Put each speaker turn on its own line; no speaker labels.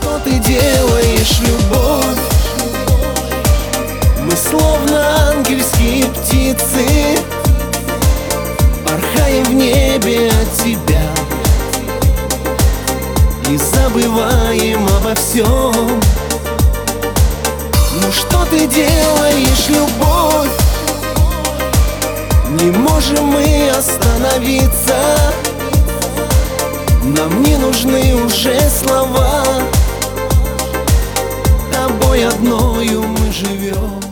что ты делаешь, любовь? Мы словно ангельские птицы, порхаем в небе от тебя и забываем обо всем. Ну что ты делаешь, любовь? Не можем мы остановиться, нам не нужны уже слова, тобой одною мы живем.